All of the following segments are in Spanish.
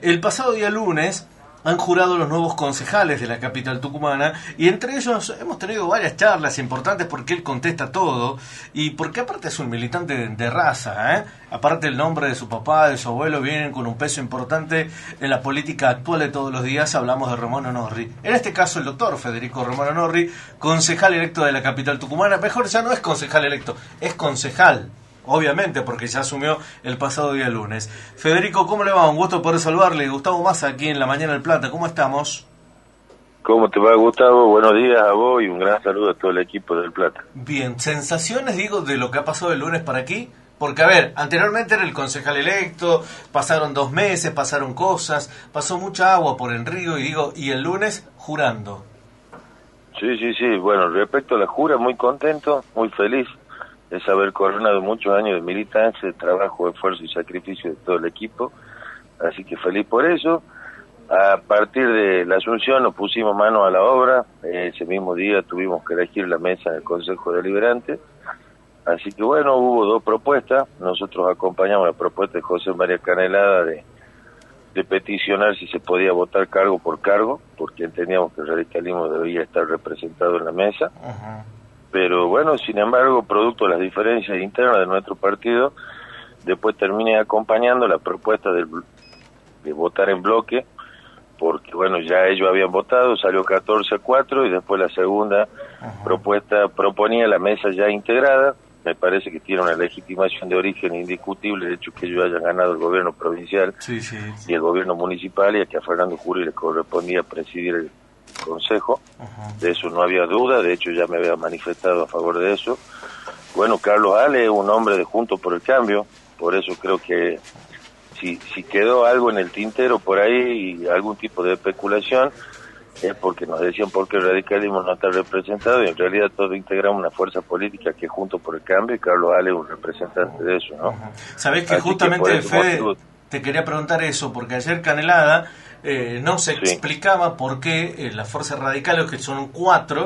El pasado día lunes han jurado los nuevos concejales de la capital tucumana y entre ellos hemos tenido varias charlas importantes porque él contesta todo y porque aparte es un militante de raza, aparte el nombre de su papá, de su abuelo vienen con un peso importante en la política actual de todos los días. Hablamos de Romano Norri, en este caso el doctor Federico Romano Norri, concejal electo de la capital tucumana. Mejor ya no es concejal electo, es concejal, obviamente, porque ya asumió el pasado día lunes. Federico, ¿cómo le va? Un gusto poder saludarle. Gustavo Massa, aquí en La Mañana del Plata. ¿Cómo estamos? ¿Cómo te va, Gustavo? Buenos días a vos y un gran saludo a todo el equipo del Plata. Bien, sensaciones, digo, de lo que ha pasado el lunes para aquí. Porque, a ver, anteriormente era el concejal electo, pasaron 2 meses, pasaron cosas, pasó mucha agua por el río y el lunes jurando. Sí. Bueno, respecto a la jura, muy contento, muy feliz. Es haber coronado muchos años de militancia, de trabajo, esfuerzo y sacrificio de todo el equipo, así que feliz por eso. A partir de la asunción nos pusimos mano a la obra, ese mismo día tuvimos que elegir la mesa del Consejo Deliberante, así que bueno, hubo 2 propuestas, nosotros acompañamos la propuesta de José María Canelada de peticionar si se podía votar cargo por cargo, porque entendíamos que el radicalismo debía estar representado en la mesa. Ajá. Pero bueno, sin embargo, producto de las diferencias internas de nuestro partido, después terminé acompañando la propuesta de votar en bloque, porque bueno, ya ellos habían votado, salió 14-4 y después la segunda propuesta proponía la mesa ya integrada. Me parece que tiene una legitimación de origen indiscutible el hecho que ellos hayan ganado el gobierno provincial Sí. y el gobierno municipal, y a que a Fernando Jury le correspondía presidir el consejo. De eso no había duda, de hecho ya me había manifestado a favor de eso. Bueno, Carlos Ale es un hombre de Juntos por el Cambio, por eso creo que si quedó algo en el tintero por ahí y algún tipo de especulación, es porque nos decían por qué el radicalismo no está representado, y en realidad todos integramos una fuerza política que es Juntos por el Cambio, y Carlos Ale es un representante de eso, ¿no? Sabés que así justamente, que Fede, te quería preguntar eso, porque ayer Canelada no se explicaba por qué las fuerzas radicales, que son cuatro,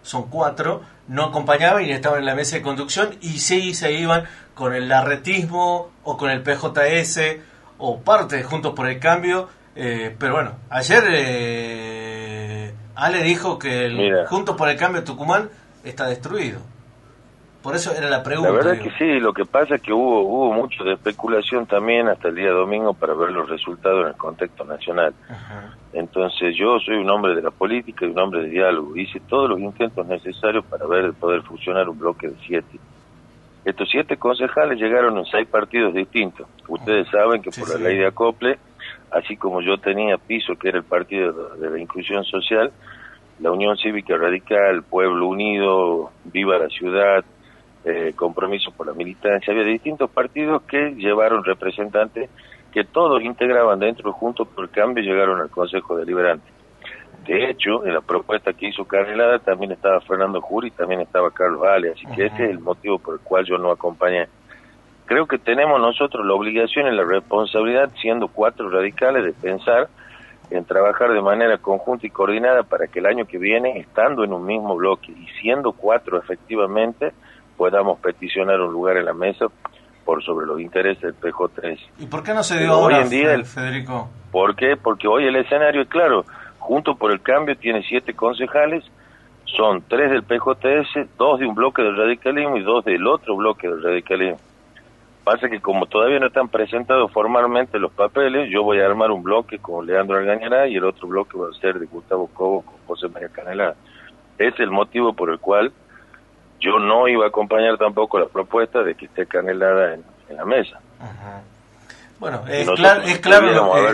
no acompañaban y estaban en la mesa de conducción, y sí se iban con el larretismo o con el PJS o parte de Juntos por el Cambio, pero bueno, ayer Ale dijo que Juntos por el Cambio Tucumán está destruido. Por eso era la pregunta. La verdad que sí, lo que pasa es que hubo mucho de especulación también hasta el día domingo para ver los resultados en el contexto nacional. Ajá. Entonces yo soy un hombre de la política y un hombre de diálogo. Hice todos los intentos necesarios para poder fusionar un bloque de 7. Estos 7 concejales llegaron en 6 partidos distintos. Ustedes saben que por la ley de acople, así como yo tenía piso, que era el Partido de la Inclusión Social, la Unión Cívica Radical, Pueblo Unido, Viva la Ciudad, Compromiso por la Militancia, había distintos partidos que llevaron representantes que todos integraban dentro de Juntos por el Cambio y llegaron al Consejo Deliberante. De hecho, en la propuesta que hizo Canelada también estaba Fernando Jury y también estaba Carlos Ale, así que ese es el motivo por el cual yo no acompañé. Creo que tenemos nosotros la obligación y la responsabilidad, siendo 4 radicales, de pensar en trabajar de manera conjunta y coordinada para que el año que viene, estando en un mismo bloque y siendo 4 efectivamente, podamos peticionar un lugar en la mesa por sobre los intereses del PJ3. ¿Y por qué no se dio ahora, hoy en día, Federico? ¿Por qué? Porque hoy el escenario es claro. Juntos por el Cambio tiene 7 concejales, son 3 del PJS, 2 de un bloque del radicalismo y 2 del otro bloque del radicalismo. Pasa que como todavía no están presentados formalmente los papeles, yo voy a armar un bloque con Leandro Algañará y el otro bloque va a ser de Gustavo Cobo con José María Canelada. Es el motivo por el cual yo no iba a acompañar tampoco la propuesta de que esté Canelada en la mesa. Ajá. Bueno, es claro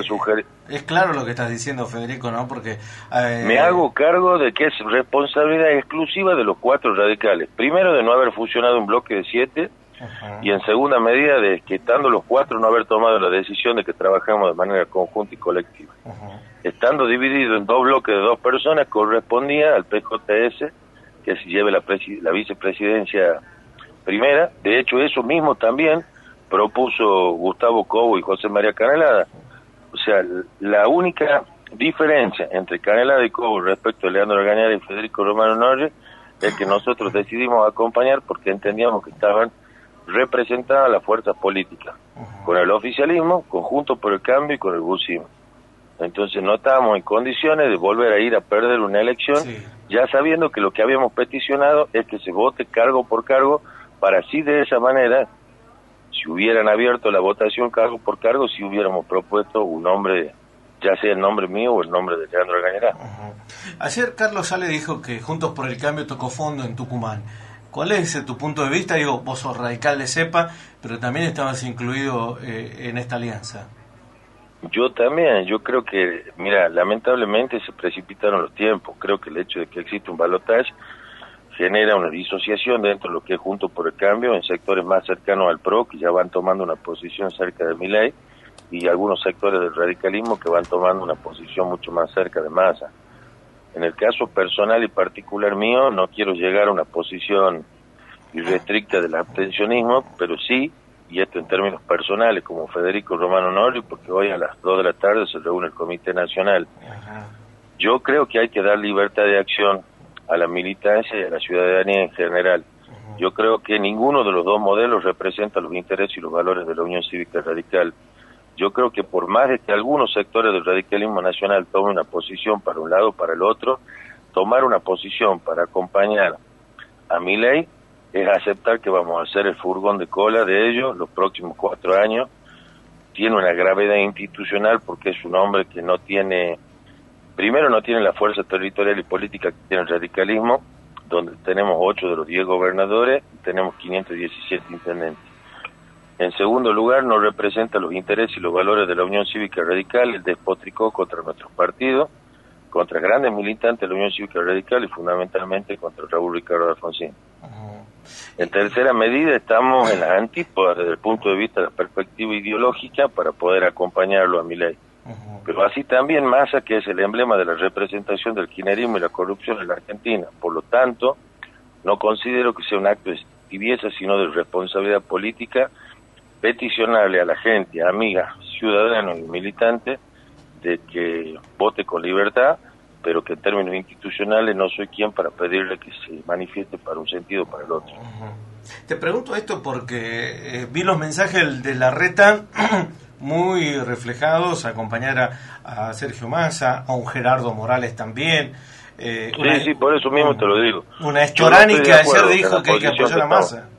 lo que estás diciendo, Federico, ¿no? Porque me hago cargo de que es responsabilidad exclusiva de los 4 radicales. Primero, de no haber fusionado un bloque de 7, y en segunda medida, de que estando los 4 no haber tomado la decisión de que trabajemos de manera conjunta y colectiva. Estando dividido en 2 bloques de 2 personas, correspondía al PJS que se lleve la vicepresidencia primera. De hecho, eso mismo también propuso Gustavo Cobo y José María Canelada. O sea, la única diferencia entre Canelada y Cobo respecto a Leandro Algañará y Federico Romano Norri es que nosotros decidimos acompañar porque entendíamos que estaban representadas las fuerzas políticas, con el oficialismo, con Juntos por el Cambio y con el bucismo. Entonces no estábamos en condiciones de volver a ir a perder una elección, sí, ya sabiendo que lo que habíamos peticionado es que se vote cargo por cargo, para así de esa manera, si hubieran abierto la votación cargo por cargo, si hubiéramos propuesto un nombre, ya sea el nombre mío o el nombre de Leandro Gañarán. Ayer Carlos Sale dijo que Juntos por el Cambio tocó fondo en Tucumán. ¿Cuál es tu punto de vista? Digo, vos sos radical de cepa, pero también estabas incluido en esta alianza. Yo también, yo creo que, mira, lamentablemente se precipitaron los tiempos. Creo que el hecho de que existe un balotaje genera una disociación dentro de lo que es Juntos por el Cambio en sectores más cercanos al PRO, que ya van tomando una posición cerca de Milei, y algunos sectores del radicalismo que van tomando una posición mucho más cerca de Massa. En el caso personal y particular mío, no quiero llegar a una posición irrestricta del abstencionismo, pero sí, y esto en términos personales, como Federico Romano Norri, porque hoy a las 2 de la tarde se reúne el Comité Nacional. Yo creo que hay que dar libertad de acción a la militancia y a la ciudadanía en general. Yo creo que ninguno de los dos modelos representa los intereses y los valores de la Unión Cívica Radical. Yo creo que por más de que algunos sectores del radicalismo nacional tomen una posición para un lado o para el otro, tomar una posición para acompañar a Milei es aceptar que vamos a ser el furgón de cola de ellos los próximos 4 años. Tiene una gravedad institucional porque es un hombre que no tiene, primero no tiene la fuerza territorial y política que tiene el radicalismo, donde tenemos 8 de los 10 gobernadores y tenemos 517 intendentes. En segundo lugar, no representa los intereses y los valores de la Unión Cívica Radical, el despotricó contra nuestros partidos, contra grandes militantes de la Unión Cívica Radical y fundamentalmente contra Raúl Ricardo Alfonsín. En tercera medida, estamos en las antípodas desde el punto de vista de la perspectiva ideológica para poder acompañarlo a Milei. Pero así también Massa, que es el emblema de la representación del kirchnerismo y la corrupción en la Argentina. Por lo tanto, no considero que sea un acto de tibieza, sino de responsabilidad política, peticionarle a la gente, amigas, ciudadanos y militantes, de que vote con libertad, pero que en términos institucionales no soy quien para pedirle que se manifieste para un sentido o para el otro. Te pregunto esto porque vi los mensajes de Larreta muy reflejados, acompañar a Sergio Massa, a un Gerardo Morales también. Sí, por eso mismo te lo digo. Una Estorani que ayer dijo que hay que apoyar a Massa.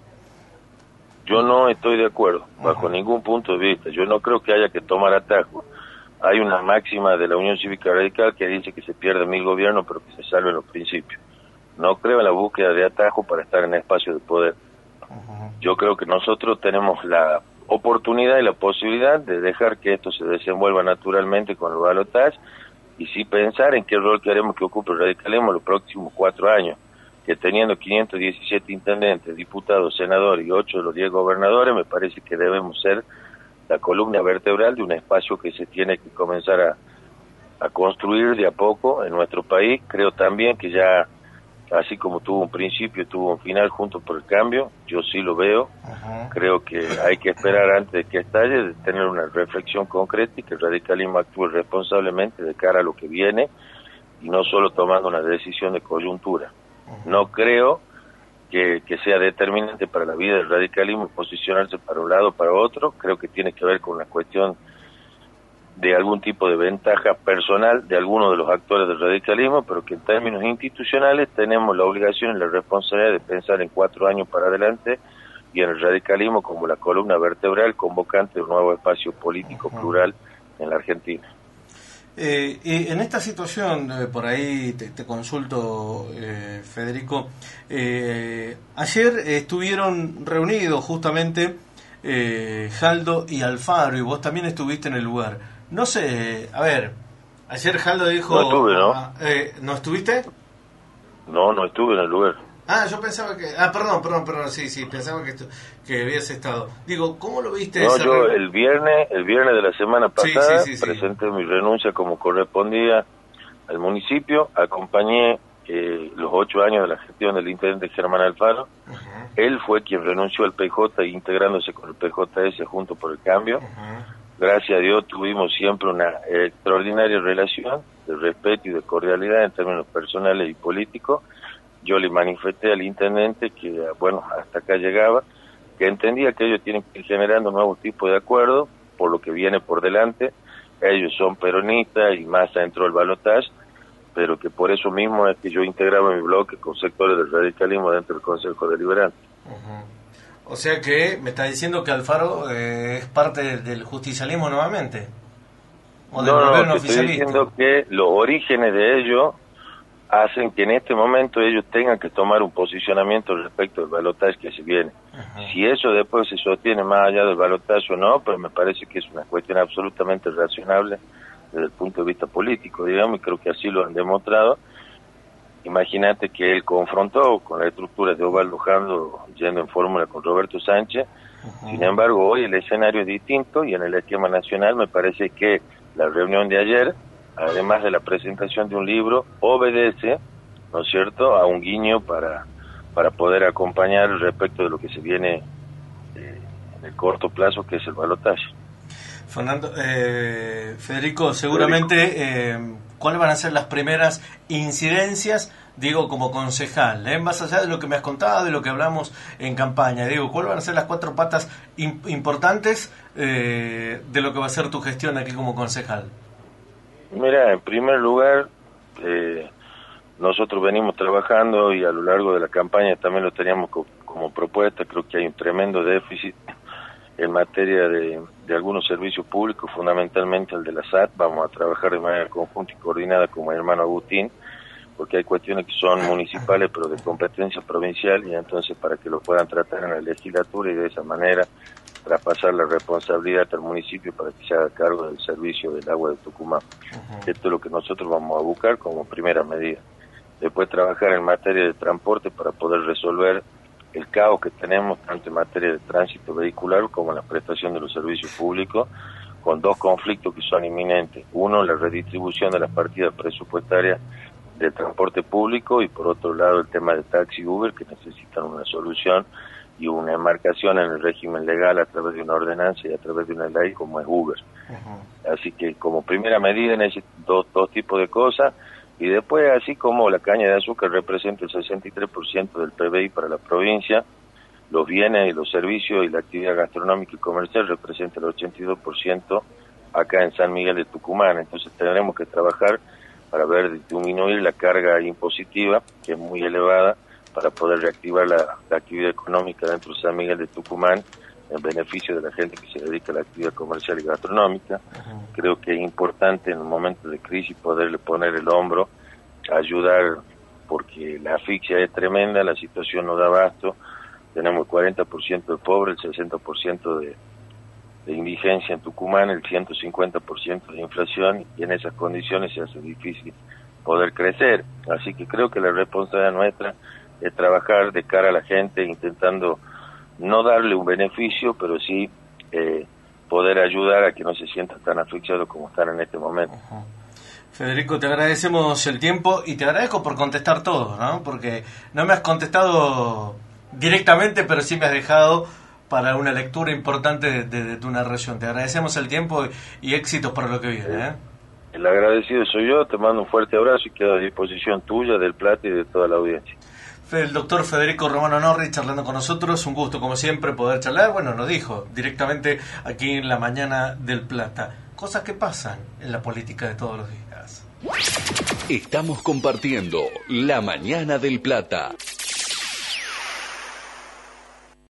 Yo no estoy de acuerdo, bajo ningún punto de vista. Yo no creo que haya que tomar atajo. Hay una máxima de la Unión Cívica Radical que dice que se pierde 1000 gobiernos, pero que se salven los principios. No creo en la búsqueda de atajo para estar en espacio de poder. Yo creo que nosotros tenemos la oportunidad y la posibilidad de dejar que esto se desenvuelva naturalmente con el balotaje y sí pensar en qué rol queremos que ocupe el radicalismo los próximos 4 años, que teniendo 517 intendentes, diputados, senadores y 8 de los 10 gobernadores, me parece que debemos ser la columna vertebral de un espacio que se tiene que comenzar a construir de a poco en nuestro país. Creo también que ya, así como tuvo un principio, tuvo un final Juntos por el Cambio, yo sí lo veo. Creo que hay que esperar antes de que estalle, de tener una reflexión concreta y que el radicalismo actúe responsablemente de cara a lo que viene y no solo tomando una decisión de coyuntura. No creo que sea determinante para la vida del radicalismo posicionarse para un lado o para otro. Creo que tiene que ver con una cuestión de algún tipo de ventaja personal de algunos de los actores del radicalismo, pero que en términos institucionales tenemos la obligación y la responsabilidad de pensar en 4 años para adelante y en el radicalismo como la columna vertebral convocante de un nuevo espacio político plural en la Argentina. Y en esta situación, por ahí te consulto, Federico, ayer estuvieron reunidos justamente Jaldo y Alfaro, y vos también estuviste en el lugar. No sé, a ver, ayer Jaldo dijo... No estuve, ¿no? ¿No estuviste? No estuve en el lugar. Yo pensaba que... perdón, sí, pensaba que habías estado. Digo, ¿cómo lo viste? No, yo el viernes de la semana pasada presenté mi renuncia como correspondía al municipio, acompañé los 8 años de la gestión del intendente Germán Alfaro. Él fue quien renunció al PJ integrándose con el PJS Juntos por el Cambio. Gracias a Dios tuvimos siempre una extraordinaria relación de respeto y de cordialidad en términos personales y políticos. Yo le manifesté al intendente que, hasta acá llegaba, que entendía que ellos tienen que ir generando nuevos tipos de acuerdos por lo que viene por delante ellos son peronistas y Massa entró al balotaje, pero que por eso mismo es que yo integraba mi bloque con sectores del radicalismo dentro del Consejo Deliberante. O sea que me está diciendo que Alfaro es parte del justicialismo nuevamente, o del gobierno oficialista. Estoy diciendo que los orígenes de ellos hacen que en este momento ellos tengan que tomar un posicionamiento respecto del balotaje que se viene. Si eso después se sostiene más allá del balotaje o no, pues me parece que es una cuestión absolutamente razonable desde el punto de vista político, digamos, y creo que así lo han demostrado. Imagínate que él confrontó con la estructura de Osvaldo Jando yendo en fórmula con Roberto Sánchez. Sin embargo, hoy el escenario es distinto y en el esquema nacional me parece que la reunión de ayer, además de la presentación de un libro, obedece, ¿no es cierto?, a un guiño para poder acompañar respecto de lo que se viene en el corto plazo, que es el balotaje. Federico, seguramente, ¿cuáles van a ser las primeras incidencias, digo, como concejal? Más allá de lo que me has contado, de lo que hablamos en campaña, digo, ¿cuáles van a ser las 4 patas importantes de lo que va a ser tu gestión aquí como concejal? Mira, en primer lugar, nosotros venimos trabajando y a lo largo de la campaña también lo teníamos como propuesta. Creo que hay un tremendo déficit en materia de algunos servicios públicos, fundamentalmente el de la SAT. Vamos a trabajar de manera conjunta y coordinada con mi hermano Agustín, porque hay cuestiones que son municipales pero de competencia provincial, y entonces para que lo puedan tratar en la legislatura y de esa manera traspasar la responsabilidad al municipio para que se haga cargo del servicio del agua de Tucumán. Esto es lo que nosotros vamos a buscar como primera medida. Después trabajar en materia de transporte para poder resolver el caos que tenemos tanto en materia de tránsito vehicular como en la prestación de los servicios públicos, con 2 conflictos que son inminentes. Uno, la redistribución de las partidas presupuestarias del transporte público, y por otro lado el tema de taxi y Uber, que necesitan una solución y una enmarcación en el régimen legal a través de una ordenanza y a través de una ley como es Uber. Así que como primera medida necesito dos tipos de cosas, y después, así como la caña de azúcar representa el 63% del PBI para la provincia, los bienes y los servicios y la actividad gastronómica y comercial representa el 82% acá en San Miguel de Tucumán. Entonces tendremos que trabajar para ver disminuir la carga impositiva, que es muy elevada, para poder reactivar la actividad económica dentro de San Miguel de Tucumán en beneficio de la gente que se dedica a la actividad comercial y gastronómica. Creo que es importante en un momento de crisis poderle poner el hombro, ayudar, porque la asfixia es tremenda, la situación no da abasto, tenemos el 40% de pobres, el 60% de indigencia en Tucumán, el 150% de inflación, y en esas condiciones se hace difícil poder crecer. Así que creo que la responsabilidad nuestra es trabajar de cara a la gente, intentando no darle un beneficio, pero sí poder ayudar a que no se sientan tan asfixiados como están en este momento. Federico, te agradecemos el tiempo y te agradezco por contestar todo, ¿no? Porque no me has contestado directamente, pero sí me has dejado para una lectura importante de tu narración. Te agradecemos el tiempo y éxitos para lo que viene, ¿eh? El agradecido soy yo, te mando un fuerte abrazo y quedo a disposición tuya, del Plata y de toda la audiencia. El doctor Federico Romano Norri charlando con nosotros, un gusto como siempre poder charlar. Bueno, nos dijo directamente aquí en La Mañana del Plata, cosas que pasan en la política de todos los días. Estamos compartiendo La Mañana del Plata.